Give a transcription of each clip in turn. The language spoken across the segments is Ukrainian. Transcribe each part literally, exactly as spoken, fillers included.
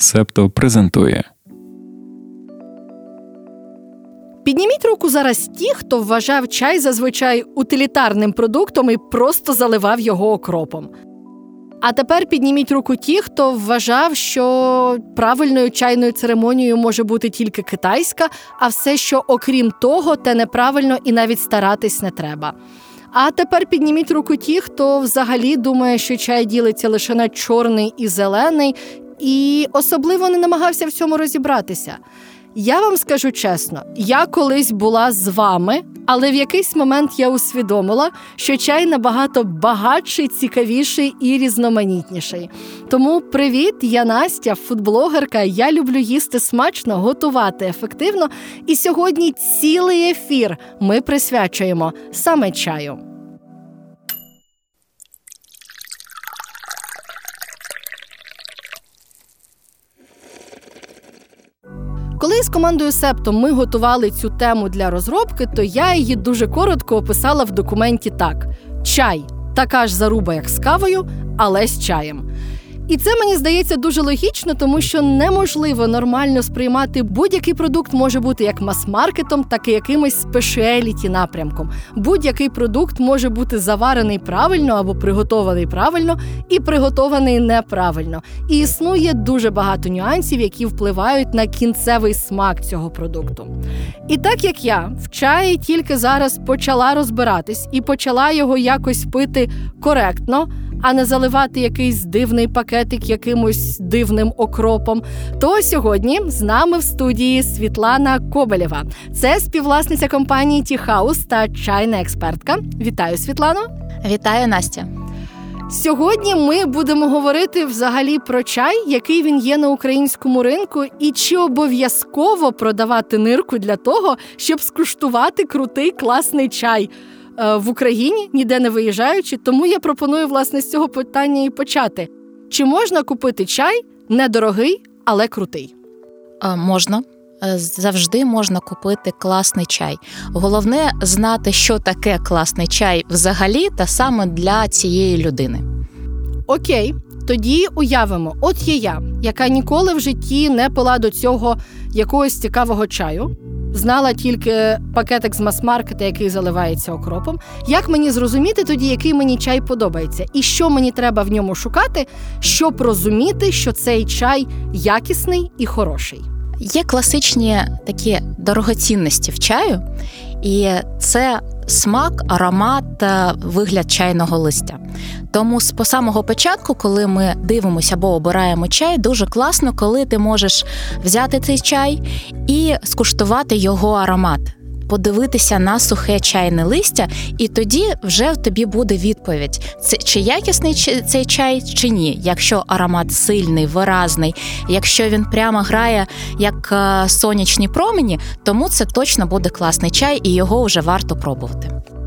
Септо презентує. Підніміть руку зараз ті, хто вважав чай зазвичай утилітарним продуктом і просто заливав його окропом. А тепер підніміть руку ті, хто вважав, що правильною чайною церемонією може бути тільки китайська, а все, що окрім того, те неправильно і навіть старатись не треба. А тепер підніміть руку ті, хто взагалі думає, що чай ділиться лише на чорний і зелений, і особливо не намагався в цьому розібратися. Я вам скажу чесно, я колись була з вами, але в якийсь момент я усвідомила, що чай набагато багатший, цікавіший і різноманітніший. Тому привіт, я Настя, фудблогерка, я люблю їсти смачно, готувати ефективно, і сьогодні цілий ефір ми присвячуємо саме чаю. Коли з командою Септо ми готували цю тему для розробки, то я її дуже коротко описала в документі так. Чай – така ж заруба, як з кавою, але з чаєм. І це, мені здається, дуже логічно, тому що неможливо нормально сприймати будь-який продукт може бути як мас-маркетом, так і якимось спешіаліті напрямком. Будь-який продукт може бути заварений правильно або приготований правильно і приготований неправильно. І існує дуже багато нюансів, які впливають на кінцевий смак цього продукту. І так як я в чаї тільки зараз почала розбиратись і почала його якось пити коректно, а не заливати якийсь дивний пакетик якимось дивним окропом, то сьогодні з нами в студії Світлана Кобелєва. Це співвласниця компанії Tea House та чайна експертка. Вітаю, Світлано! Вітаю, Настя! Сьогодні ми будемо говорити взагалі про чай, який він є на українському ринку, і чи обов'язково продавати нирку для того, щоб скуштувати крутий, класний чай в Україні, ніде не виїжджаючи, тому я пропоную, власне, з цього питання і почати. Чи можна купити чай недорогий, але крутий? А, можна. Завжди можна купити класний чай. Головне знати, що таке класний чай взагалі, та саме для цієї людини. Окей, тоді уявимо, от є я, яка ніколи в житті не пила до цього якогось цікавого чаю, знала тільки пакетик з мас-маркета, який заливається окропом. Як мені зрозуміти тоді, який мені чай подобається? І що мені треба в ньому шукати, щоб розуміти, що цей чай якісний і хороший? Є класичні такі дорогоцінності в чаю, і це смак, аромат та вигляд чайного листя. Тому з по самого початку, коли ми дивимося або обираємо чай, дуже класно, коли ти можеш взяти цей чай і скуштувати його аромат, подивитися на сухе чайне листя, і тоді вже в тобі буде відповідь, це, чи якісний цей чай, чи ні. Якщо аромат сильний, виразний, якщо він прямо грає як сонячні промені, тому це точно буде класний чай, і його вже варто пробувати.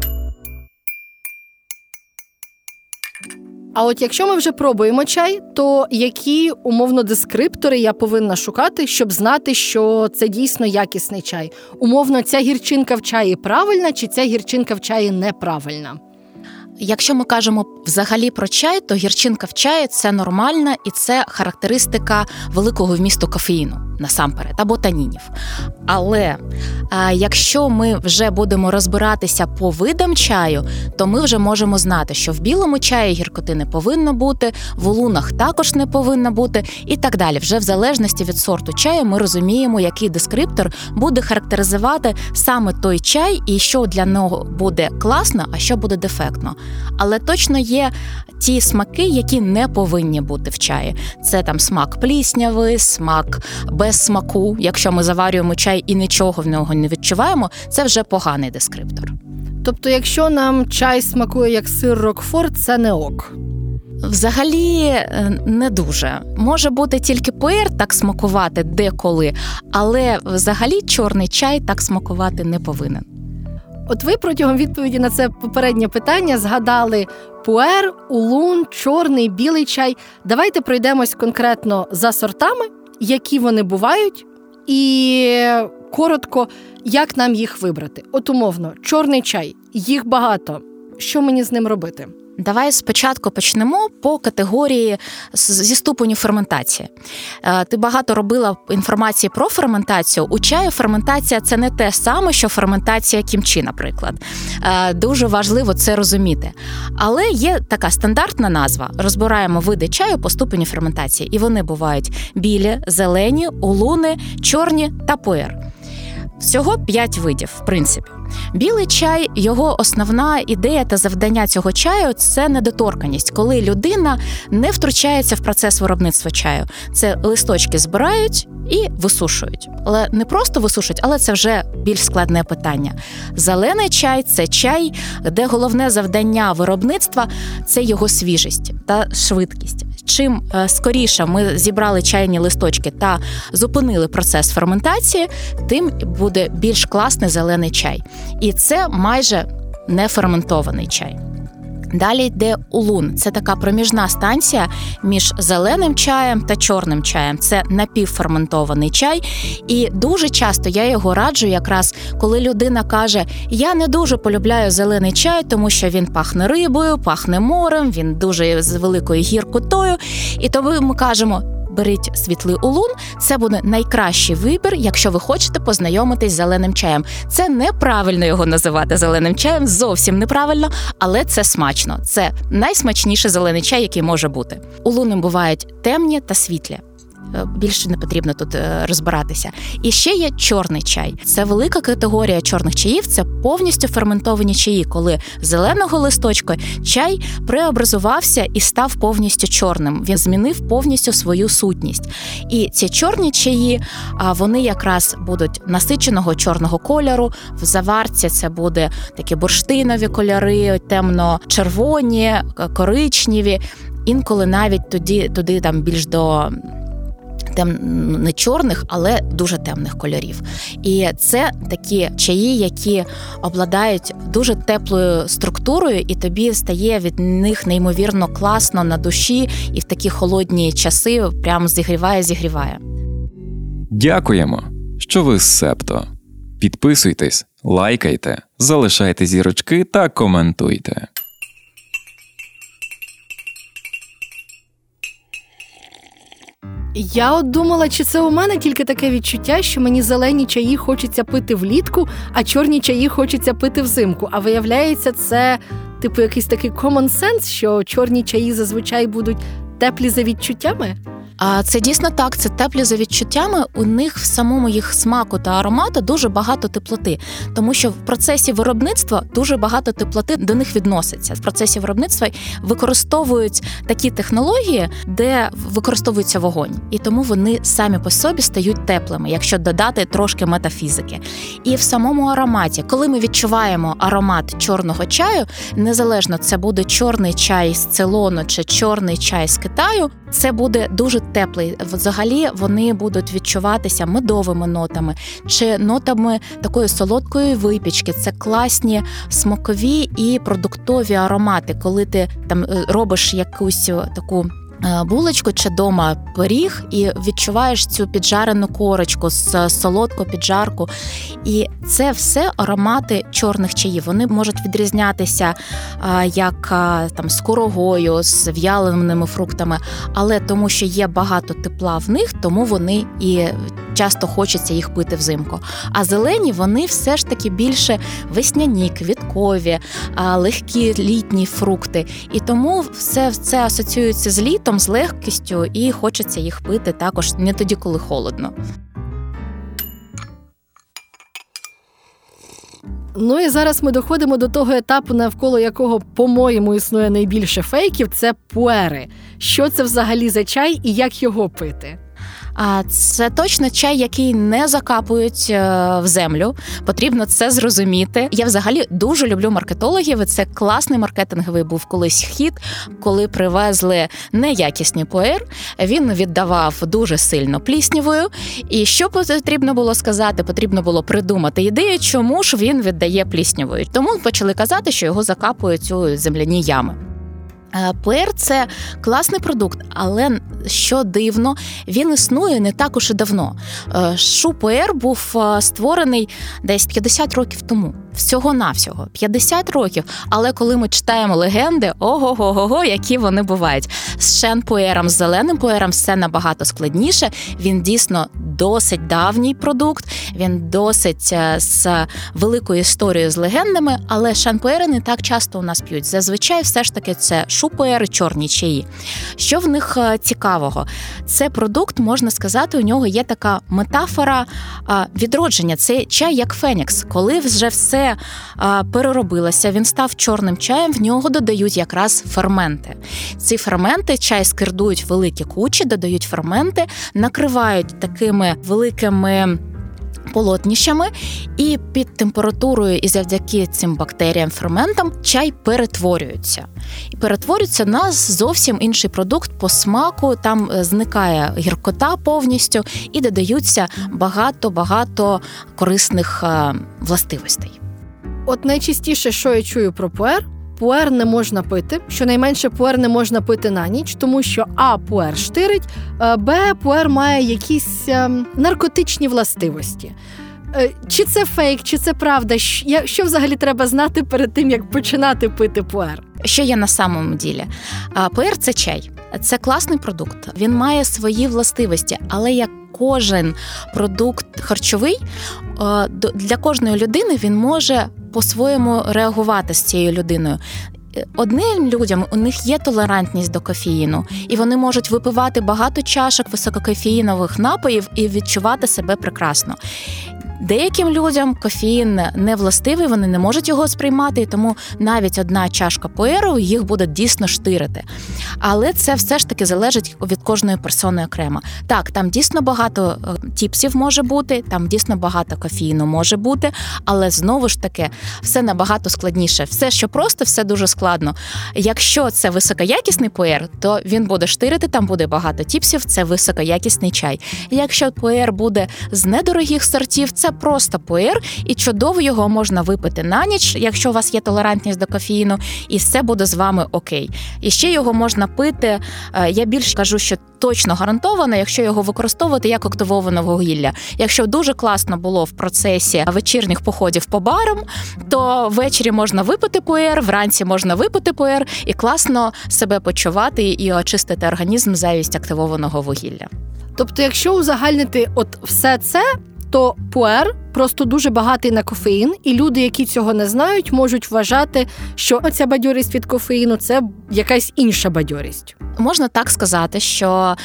А от якщо ми вже пробуємо чай, то які, умовно, дескриптори я повинна шукати, щоб знати, що це дійсно якісний чай? Умовно, ця гірчинка в чаї правильна, чи ця гірчинка в чаї неправильна? Якщо ми кажемо взагалі про чай, то гірчинка в чаї – це нормальна і це характеристика великого вмісту кофеїну, насамперед, або танінів. Але а, якщо ми вже будемо розбиратися по видам чаю, то ми вже можемо знати, що в білому чаї гіркоти не повинно бути, в улунах також не повинно бути і так далі. Вже в залежності від сорту чаю ми розуміємо, який дескриптор буде характеризувати саме той чай і що для нього буде класно, а що буде дефектно. Але точно є ті смаки, які не повинні бути в чаї. Це там смак пліснявий, смак без смаку. Якщо ми заварюємо чай і нічого в нього не відчуваємо, це вже поганий дескриптор. Тобто, якщо нам чай смакує як сир Рокфор, це не ок? Взагалі не дуже. Може бути тільки пуер так смакувати деколи, але взагалі чорний чай так смакувати не повинен. От ви протягом відповіді на це попереднє питання згадали пуер, улун, чорний, білий чай. Давайте пройдемось конкретно за сортами, які вони бувають, і коротко, як нам їх вибрати. От умовно, чорний чай, їх багато. Що мені з ним робити? Давай спочатку почнемо по категорії зі ступеню ферментації. Ти багато робила інформації про ферментацію. У чаю ферментація – це не те саме, що ферментація кімчі, наприклад. Дуже важливо це розуміти. Але є така стандартна назва. Розбираємо види чаю по ступеню ферментації. І вони бувають білі, зелені, улуни, чорні та пуер. Всього п'ять видів, в принципі. Білий чай, його основна ідея та завдання цього чаю – це недоторканність, коли людина не втручається в процес виробництва чаю. Це листочки збирають і висушують. Але не просто висушують, але це вже більш складне питання. Зелений чай – це чай, де головне завдання виробництва – це його свіжість та швидкість. Чим скоріше ми зібрали чайні листочки та зупинили процес ферментації, тим буде більш класний зелений чай. І це майже не ферментований чай. Далі йде улун. Це така проміжна станція між зеленим чаєм та чорним чаєм. Це напівферментований чай. І дуже часто я його раджу якраз, коли людина каже, я не дуже полюбляю зелений чай, тому що він пахне рибою, пахне морем, він дуже з великою гіркотою. І тому ми кажемо, беріть світлий улун, це буде найкращий вибір, якщо ви хочете познайомитись з зеленим чаєм. Це неправильно його називати зеленим чаєм, зовсім неправильно, але це смачно. Це найсмачніший зелений чай, який може бути. Улуни бувають темні та світлі. Більше не потрібно тут розбиратися. І ще є чорний чай. Це велика категорія чорних чаїв, це повністю ферментовані чаї, коли з зеленого листочка чай преобразувався і став повністю чорним. Він змінив повністю свою сутність. І ці чорні чаї, вони якраз будуть насиченого чорного кольору, в заварці це буде такі бурштинові кольори, темно-червоні, коричневі, інколи навіть туди, туди там більш до тем, не чорних, але дуже темних кольорів. І це такі чаї, які обладають дуже теплою структурою, і тобі стає від них неймовірно класно на душі, і в такі холодні часи прямо зігріває-зігріває. Дякуємо, що ви з Септо. Підписуйтесь, лайкайте, залишайте зірочки та коментуйте. Я от думала, чи це у мене тільки таке відчуття, що мені зелені чаї хочеться пити влітку, а чорні чаї хочеться пити взимку. А виявляється, це типу якийсь такий common sense, що чорні чаї зазвичай будуть теплі за відчуттями? А це дійсно так, це теплі за відчуттями, у них в самому їх смаку та аромату дуже багато теплоти, тому що в процесі виробництва дуже багато теплоти до них відноситься. В процесі виробництва використовують такі технології, де використовується вогонь, і тому вони самі по собі стають теплими, якщо додати трошки метафізики. І в самому ароматі, коли ми відчуваємо аромат чорного чаю, незалежно це буде чорний чай з Цейлону чи чорний чай з Китаю, це буде дуже теплий. Взагалі вони будуть відчуватися медовими нотами чи нотами такої солодкої випічки. Це класні смакові і продуктові аромати, коли ти там робиш якусь таку булочку чи дома пиріг і відчуваєш цю піджарену корочку з солодку піджарку. І це все аромати чорних чаїв. Вони можуть відрізнятися як там з курагою, з в'яленими фруктами, але тому що є багато тепла в них, тому вони і часто хочеться їх пити взимку. А зелені, вони все ж таки більше весняні, квіткові, легкі літні фрукти. І тому все це асоціюється з літом, з легкістю, і хочеться їх пити також не тоді, коли холодно. Ну і зараз ми доходимо до того етапу, навколо якого, по-моєму, існує найбільше фейків – це пуери. Що це взагалі за чай і як його пити? А це точно чай, який не закапують в землю. Потрібно це зрозуміти. Я взагалі дуже люблю маркетологів, і це класний маркетинговий був колись хід, коли привезли неякісний пуер. Він віддавав дуже сильно пліснявою. І що потрібно було сказати? Потрібно було придумати ідею, чому ж він віддає пліснявою. Тому почали казати, що його закапують у земляні ями. Пуер – це класний продукт, але, що дивно, він існує не так уж і давно. Шу-пуер був створений десь п'ятдесят років тому. Всього-навсього. п'ятдесят років. Але коли ми читаємо легенди, ого-го-го, які вони бувають. З шен-пуером, з зеленим пуером все набагато складніше. Він дійсно досить давній продукт, він досить з великою історією, з легендами, але шен-пуери не так часто у нас п'ють. Зазвичай все ж таки це шу-пуери, чорні чаї. Що в них цікавого? Це продукт, можна сказати, у нього є така метафора відродження. Це чай як фенікс. Коли вже все переробилося, він став чорним чаєм, в нього додають якраз ферменти. Ці ферменти, чай скирдують великі кучі, додають ферменти, накривають такими великими полотнищами, і під температурою і завдяки цим бактеріям, ферментам чай перетворюється. І перетворюється на зовсім інший продукт по смаку, там зникає гіркота повністю і додаються багато-багато корисних властивостей. От найчастіше, що я чую про пуер, пуер не можна пити, щонайменше пуер не можна пити на ніч, тому що а. пуер штирить, б. пуер має якісь ем, наркотичні властивості. Е, чи це фейк, чи це правда? Що взагалі треба знати перед тим, як починати пити пуер? Що є на самому ділі? Пуер – це чай. Це класний продукт. Він має свої властивості, але як кожен продукт харчовий, для кожної людини він може по-своєму реагувати з цією людиною. Одним людям у них є толерантність до кофеїну, і вони можуть випивати багато чашок висококофеїнових напоїв і відчувати себе прекрасно. Деяким людям кофеїн не властивий, вони не можуть його сприймати, і тому навіть одна чашка пуеру їх буде дійсно штирити. Але це все ж таки залежить від кожної персони окремо. Так, там дійсно багато тіпсів може бути, там дійсно багато кофеїну може бути, але знову ж таки все набагато складніше. Все, що просто, все дуже складно. Якщо це високоякісний пуер, то він буде штирити, там буде багато тіпсів, це високоякісний чай. Якщо пуер буде з недорогих сортів, це просто пуер, і чудово його можна випити на ніч, якщо у вас є толерантність до кофеїну, і все буде з вами окей. І ще його можна пити, я більше кажу, що точно гарантовано, якщо його використовувати як активоване вугілля. Якщо дуже класно було в процесі вечірніх походів по барам, то ввечері можна випити пуер, вранці можна випити пуер і класно себе почувати і очистити організм замість активованого вугілля. Тобто, якщо узагальнити от все це, то пуер просто дуже багатий на кофеїн, і люди, які цього не знають, можуть вважати, що оця бадьорість від кофеїну – це якась інша бадьорість. Можна так сказати, що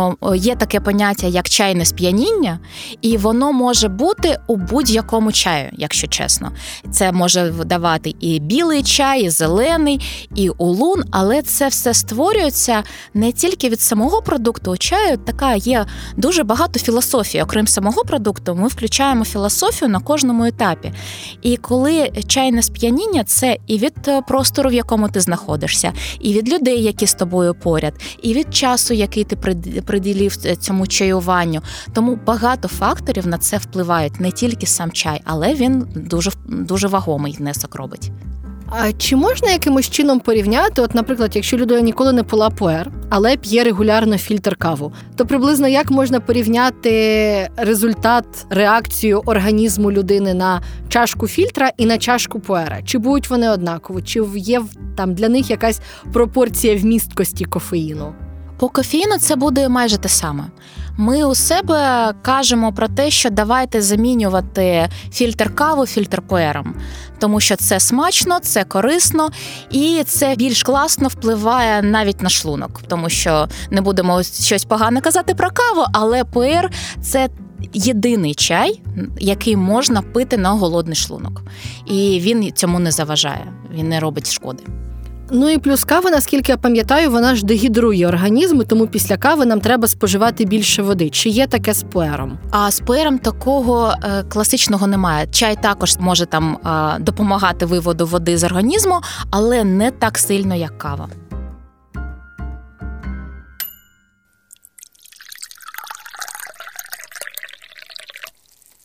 є таке поняття, як чайне сп'яніння, і воно може бути у будь-якому чаю, якщо чесно. Це може давати і білий чай, і зелений, і улун, але це все створюється не тільки від самого продукту. У чаю така є дуже багато філософії. Окрім самого продукту, ми включаємо філософію на кожному етапі. І коли чайне сп'яніння – це і від простору, в якому ти знаходишся, і від людей, які з тобою поряд, і від часу, який ти приділив цьому чаюванню. Тому багато факторів на це впливають, не тільки сам чай, але він дуже, дуже вагомий внесок робить. А чи можна якимось чином порівняти, от, наприклад, якщо людина ніколи не пила пуер, але п'є регулярно фільтр каву, то приблизно як можна порівняти результат, реакцію організму людини на чашку фільтра і на чашку пуера? Чи будуть вони однакові? Чи є там для них якась пропорція вмісткості кофеїну? По кофеїну це буде майже те саме. Ми у себе кажемо про те, що давайте замінювати фільтр каву фільтр пуером, тому що це смачно, це корисно і це більш класно впливає навіть на шлунок, тому що не будемо щось погане казати про каву, але пуер – це єдиний чай, який можна пити на голодний шлунок. І він цьому не заважає, він не робить шкоди. Ну і плюс кава, наскільки я пам'ятаю, вона ж дегідрує організм, тому після кави нам треба споживати більше води. Чи є таке з пуером? А з пуером такого е, класичного немає. Чай також може там е, допомагати виводу води з організму, але не так сильно, як кава.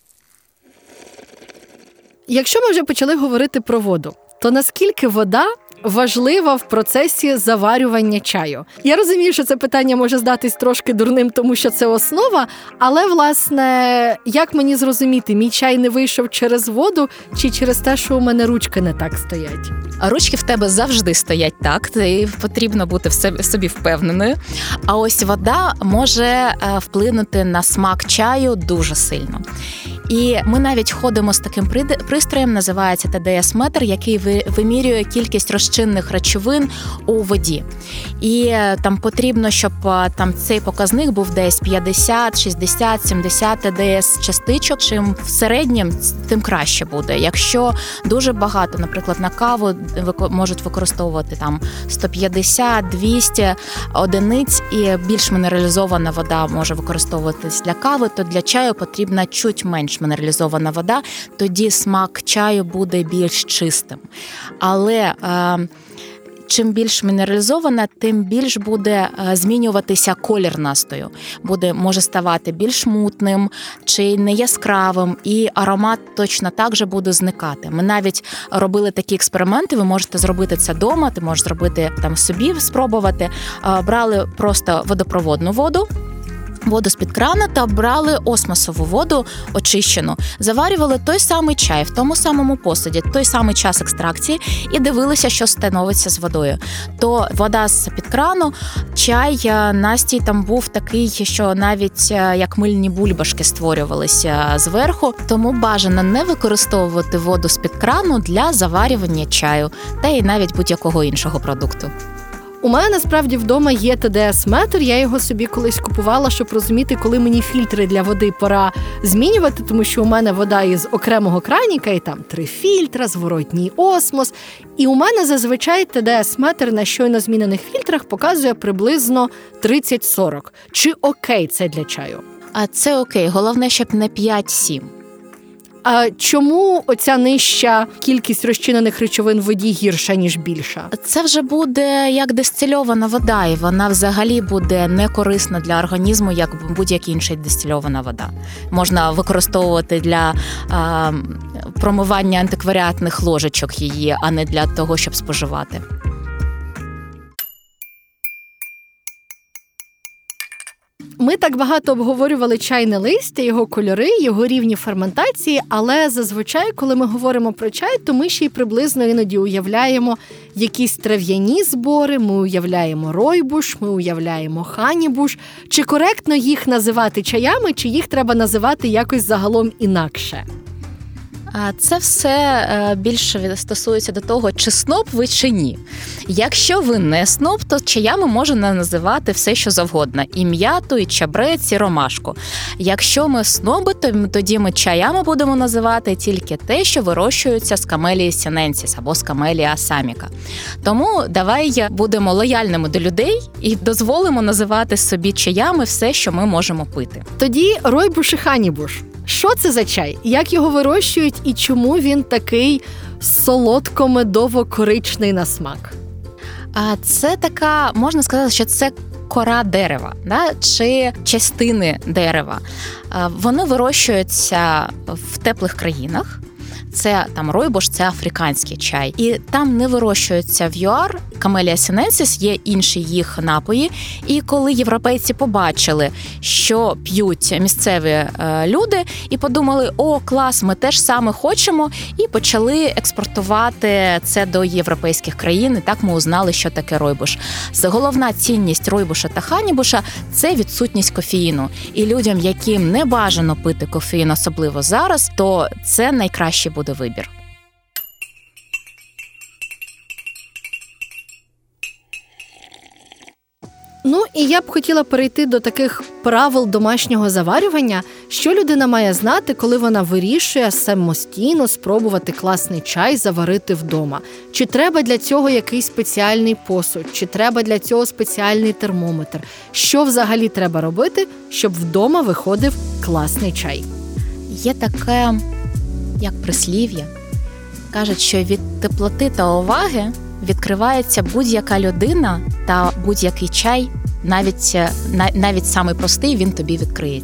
Якщо ми вже почали говорити про воду, то наскільки вода важлива в процесі заварювання чаю? Я розумію, що це питання може здатись трошки дурним, тому що це основа, але, власне, як мені зрозуміти, мій чай не вийшов через воду чи через те, що у мене ручки не так стоять? Ручки в тебе завжди стоять так, і потрібно бути в собі впевненою. А ось вода може вплинути на смак чаю дуже сильно. І ми навіть ходимо з таким пристроєм, називається ті ді ес-метр, який вимірює кількість розчинних речовин у воді. І там потрібно, щоб там цей показник був десь п'ятдесят, шістдесят, сімдесят ті ді ес-частичок. Чим в середньому, тим краще буде. Якщо дуже багато, наприклад, на каву можуть використовувати там сто п'ятдесят, двісті одиниць, і більш мінералізована вода може використовуватись для кави, то для чаю потрібна чуть менш мінералізована вода, тоді смак чаю буде більш чистим. Але е, чим більш мінералізована, тим більш буде е, змінюватися колір настою. Буде, може ставати більш мутним чи не яскравим, і аромат точно так же буде зникати. Ми навіть робили такі експерименти, ви можете зробити це вдома, ти можеш зробити там собі, спробувати. Е, брали просто водопроводну воду, воду з-під крана та брали осмосову воду очищену, заварювали той самий чай в тому самому посуді, той самий час екстракції і дивилися, що становиться з водою. То вода з-під крану, чай настій там був такий, що навіть як мильні бульбашки створювалися зверху, тому бажано не використовувати воду з-під крану для заварювання чаю та й навіть будь-якого іншого продукту. У мене, насправді, вдома є ті ді ес-метр, я його собі колись купувала, щоб розуміти, коли мені фільтри для води пора змінювати, тому що у мене вода із окремого краніка, і там три фільтра, зворотній осмос. І у мене зазвичай ті ді ес-метр на щойно змінених фільтрах показує приблизно тридцять сорок. Чи окей це для чаю? А це окей, головне, щоб не п'ять-сім. А чому оця нижча кількість розчинених речовин в воді гірша, ніж більша? Це вже буде як дистильована вода, і вона взагалі буде не корисна для організму, як будь-яка інша дистильована вода. Можна використовувати для а, промивання антикваріатних ложечок її, а не для того, щоб споживати. Ми так багато обговорювали чайне листя, його кольори, його рівні ферментації, але зазвичай, коли ми говоримо про чай, то ми ще й приблизно іноді уявляємо якісь трав'яні збори, ми уявляємо ройбуш, ми уявляємо ханібуш. Чи коректно їх називати чаями, чи їх треба називати якось загалом інакше? Це все більше стосується до того, чи сноб ви, чи ні. Якщо ви не сноб, то чаями можна називати все, що завгодно. І м'яту, і чабрець, і ромашку. Якщо ми сноби, то тоді ми чаями будемо називати тільки те, що вирощується з камелії сіненсіс або з камелії асаміка. Тому давай будемо лояльними до людей і дозволимо називати собі чаями все, що ми можемо пити. Тоді ройбуш і ханібуш. Що це за чай? Як його вирощують і чому він такий солодко-медово-коричний на смак? А це така, можна сказати, що це кора дерева, да? Чи частини дерева. Вони вирощуються в теплих країнах. Це там ройбуш, це африканський чай. І там не вирощується в ЮАР, камелія сіненсіс, є інші їх напої. І коли європейці побачили, що п'ють місцеві люди, і подумали, о, клас, ми теж саме хочемо, і почали експортувати це до європейських країн, і так ми узнали, що таке ройбуш. Головна цінність ройбуша та ханібуша – це відсутність кофеїну. І людям, яким не бажано пити кофеїн, особливо зараз, то це найкращий буде вибір. Ну, і я б хотіла перейти до таких правил домашнього заварювання. Що людина має знати, коли вона вирішує самостійно спробувати класний чай заварити вдома? Чи треба для цього якийсь спеціальний посуд? Чи треба для цього спеціальний термометр? Що взагалі треба робити, щоб вдома виходив класний чай? Є таке, як прислів'я. Кажуть, що від теплоти та уваги відкривається будь-яка людина та будь-який чай, навіть, навіть самий простий, він тобі відкриється.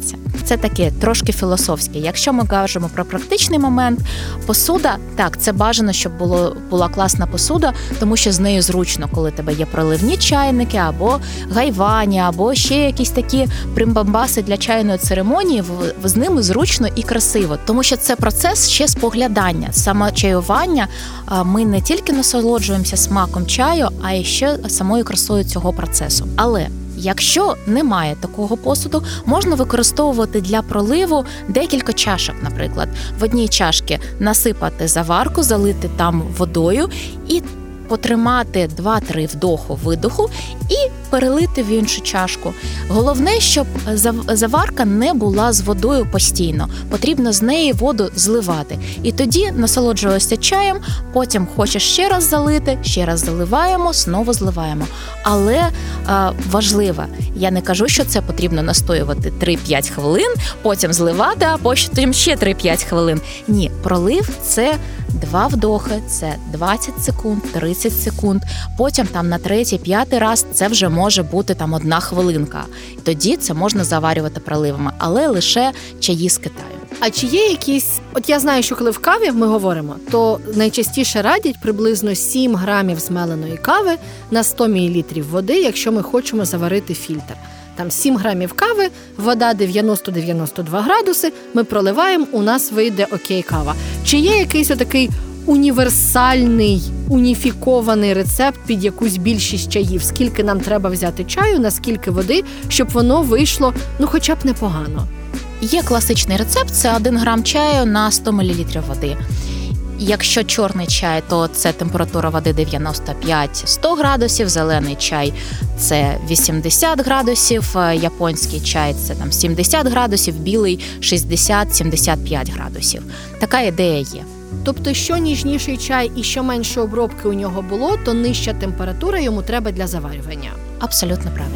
це таке трошки філософське. Якщо ми кажемо про практичний момент, посуда, так, це бажано, щоб було, була класна посуда, тому що з нею зручно, коли в тебе є проливні чайники, або гайвані, або ще якісь такі примбамбаси для чайної церемонії, з ними зручно і красиво. Тому що це процес ще споглядання. Саме чаювання, ми не тільки насолоджуємося смаком чаю, а й ще самою красою цього процесу. Але якщо немає такого посуду, можна використовувати для проливу декілька чашок, наприклад. В одній чашці насипати заварку, залити там водою і потримати два-три вдоху-видоху і перелити в іншу чашку. Головне, щоб заварка не була з водою постійно. Потрібно з неї воду зливати. І тоді насолоджуєшся чаєм, потім хочеш ще раз залити, ще раз заливаємо, знову зливаємо. Але а, важливо, я не кажу, що це потрібно настоювати три-п'ять хвилин, потім зливати, а потім ще три-п'ять хвилин. Ні, пролив – це два вдохи, це двадцять секунд, тридцять секунд, потім там на третій, п'ятий раз це вже може бути там одна хвилинка. Тоді це можна заварювати проливами, але лише чаї з Китаю. А чи є якісь, от я знаю, що коли в каві ми говоримо, то найчастіше радять приблизно сім грамів змеленої кави на сто мілілітрів води, якщо ми хочемо заварити фільтр. Там сім грамів кави, вода дев'яносто-дев'яносто два градуси, ми проливаємо, у нас вийде окей кава. Чи є якийсь отакий універсальний, уніфікований рецепт під якусь більшість чаїв? Скільки нам треба взяти чаю, наскільки води, щоб воно вийшло, ну, хоча б непогано? Є класичний рецепт, це один грам чаю на сто мілілітрів води. Якщо чорний чай, то це температура води дев'яносто п'ять - сто градусів, зелений чай – це вісімдесят градусів, японський чай – це там сімдесят градусів, білий – шістдесят - сімдесят п'ять градусів. Така ідея є. Тобто, що ніжніший чай і що менше обробки у нього було, то нижча температура йому треба для заварювання? Абсолютно правильно.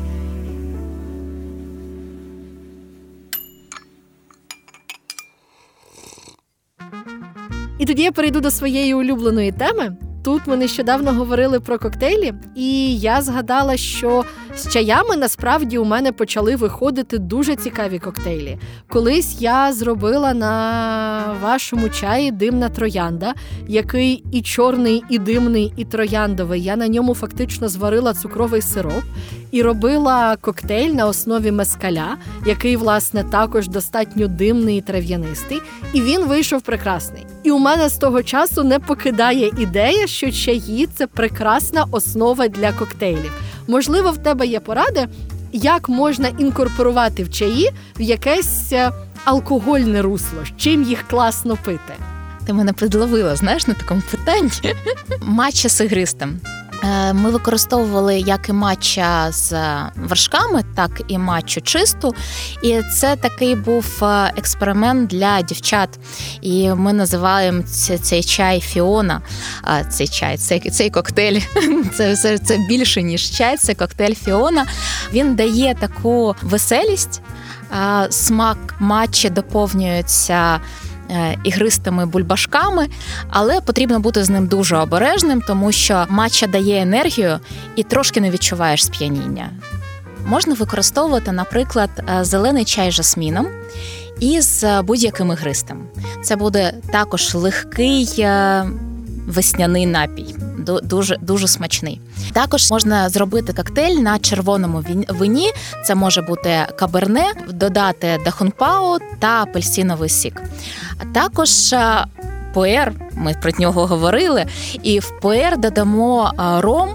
І тоді я перейду до своєї улюбленої теми. Тут ми нещодавно говорили про коктейлі, і я згадала, що з чаями насправді у мене почали виходити дуже цікаві коктейлі. Колись я зробила на вашому чаї димна троянда, який і чорний, і димний, і трояндовий. Я на ньому фактично зварила цукровий сироп і робила коктейль на основі мескаля, який, власне, також достатньо димний і трав'янистий. І він вийшов прекрасний. І у мене з того часу не покидає ідея, що чаї – це прекрасна основа для коктейлів. Можливо, в тебе є поради, як можна інкорпорувати в чаї в якесь алкогольне русло, з чим їх класно пити? Ти мене підловила, знаєш, на такому питанні. Матча з ігристим. Ми використовували як і матча з вершками, так і матчу чисту. І це такий був експеримент для дівчат. І ми називаємо цей чай Фіона. Цей чай, цей, цей коктейль, це, це, це більше, ніж чай, це коктейль Фіона. Він дає таку веселість, смак матчі доповнюється ігристими бульбашками, але потрібно бути з ним дуже обережним, тому що матча дає енергію і трошки не відчуваєш сп'яніння. Можна використовувати, наприклад, зелений чай з жасміном і з будь-яким ігристим. Це буде також легкий весняний напій, дуже, дуже смачний. Також можна зробити коктейль на червоному вині, це може бути каберне, додати дахунпао та апельсиновий сік. А також пуер, ми про нього говорили, і в пуер додамо ром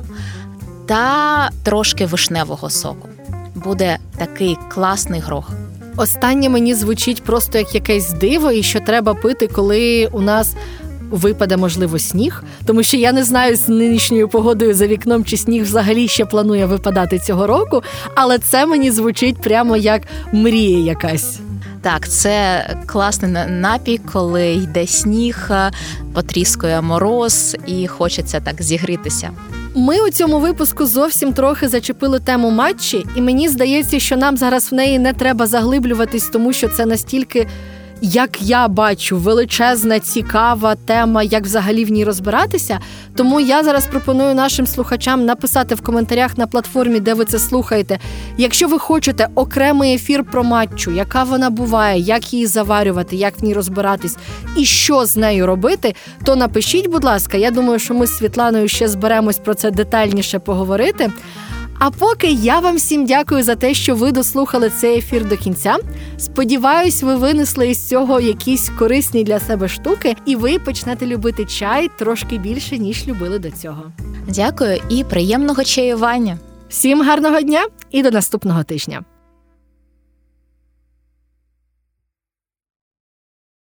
та трошки вишневого соку. Буде такий класний грох. Останнє мені звучить просто як якесь диво, і що треба пити, коли у нас випаде, можливо, сніг, тому що я не знаю з нинішньою погодою за вікном, чи сніг взагалі ще планує випадати цього року, але це мені звучить прямо як мрія якась. Так, це класний напій, коли йде сніг, потріскує мороз і хочеться так зігрітися. Ми у цьому випуску зовсім трохи зачепили тему матчі, і мені здається, що нам зараз в неї не треба заглиблюватись, тому що це настільки як я бачу, величезна, цікава тема, як взагалі в ній розбиратися. Тому я зараз пропоную нашим слухачам написати в коментарях на платформі, де ви це слухаєте. Якщо ви хочете окремий ефір про матчу, яка вона буває, як її заварювати, як в ній розбиратись і що з нею робити, то напишіть, будь ласка. Я думаю, що ми з Світланою ще зберемось про це детальніше поговорити. А поки я вам всім дякую за те, що ви дослухали цей ефір до кінця. Сподіваюсь, ви винесли із цього якісь корисні для себе штуки, і ви почнете любити чай трошки більше, ніж любили до цього. Дякую і приємного чаювання. Всім гарного дня і до наступного тижня.